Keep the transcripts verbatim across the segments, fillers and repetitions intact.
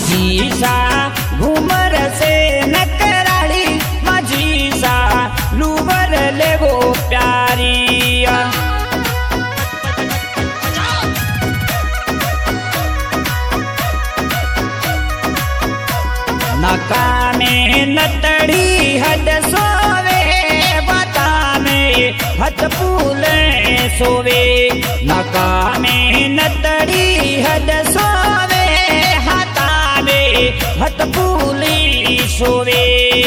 माझी सा घुमर से नकराली माझी सा लूवर लेवो प्यारी नका में नतड़ी हद सोवे बता में हथ फूले सोवे नका में नतड़ी हद सोवे हाथा में हथ फूली सोवे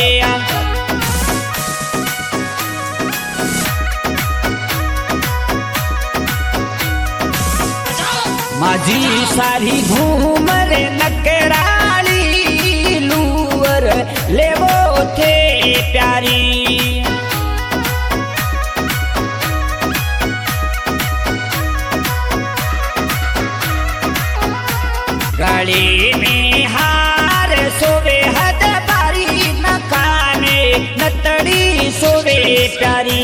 माझी सारी घूमर नकराली लूवर लेवो थे प्यारी गले में हार सोवे हद बारी नखा में नतड़ी सोवे प्यारी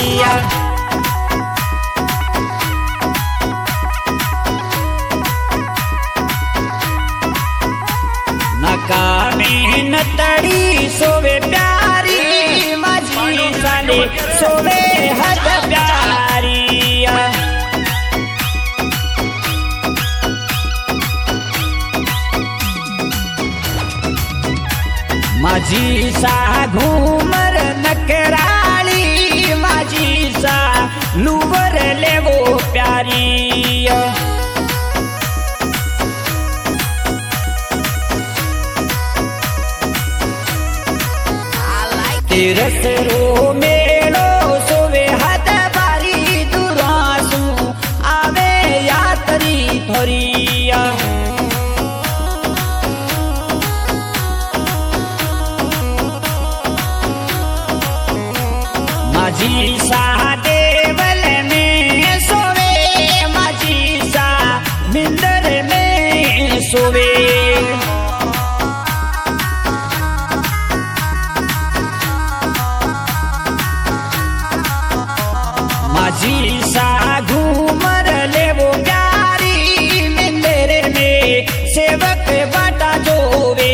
नका में नतड़ी सोवे प्यारी माझी साले सोवे हद प्यारी माझी सा घूमर नकराली माझी सा लूवर लेवो प्यारी तेरस रो मेलो सोवे हाथ बारी दुरासू आवे यात्री थोरिया माझी सा देवल में सोवे माझी सा मिंदर में सोवे माझी सा घूमर लेवो प्यारी मिंदर में सेवक बाटा जोवे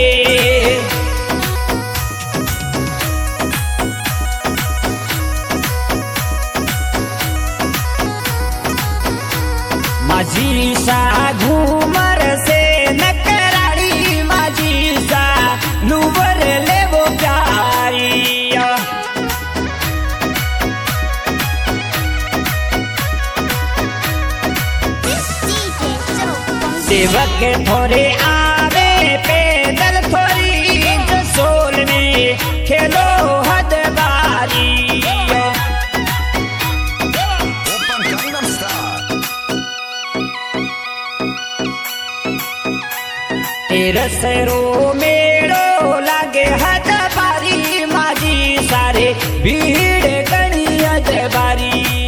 माझी सा घूमर से नकराली माझी सा लूवर लेवो प्यारी सेवक थोड़े आवे पैदल थोड़ी जसोल में खेलो हद बारी तेरस रो मेड़ो लागे हद बारी माझी सारे भीड़ गणी हद बारी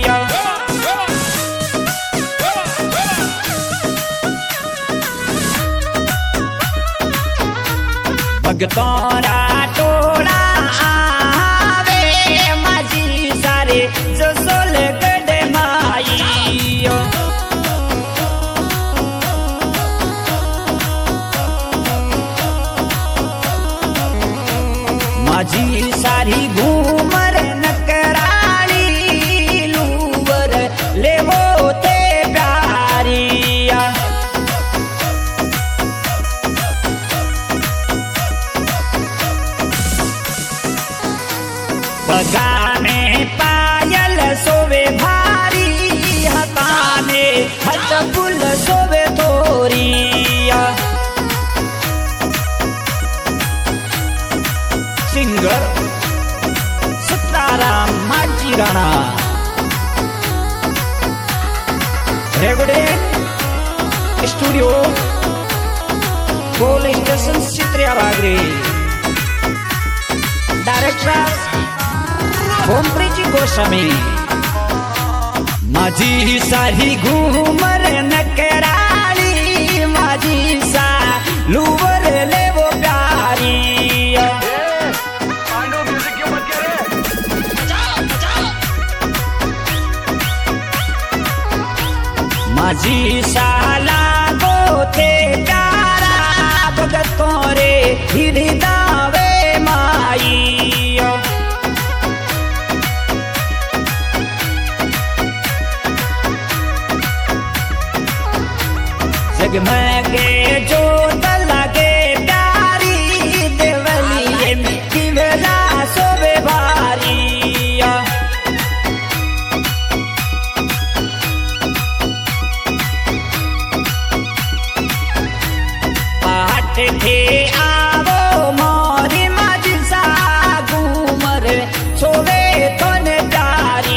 भगतोरा टोला आवे माझी सारे जसोल गड माई माझी सारी घूमर नकराली लूवर लेवो ते प्यारी बगा में पायल सोवे भारी हथा में हथ फूल सोवे थोरी singer Sataram Majhi Rana recording studio police station चित्रिया बागरी डायरेक्टर ओमप्रीति गोस्वामी माझी सारी घूमर नकराली माझी सा लूवर लेवो प्यारी माझी सा लागो थे प्यारा भगतों जगमगे जोत लगे प्यारी देवली में दिवला सोबे भारी पाट थे आवो मोरी मजसा घूमर सोवे तो ने प्यारी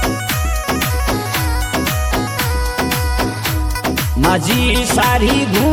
माझी सारी घूम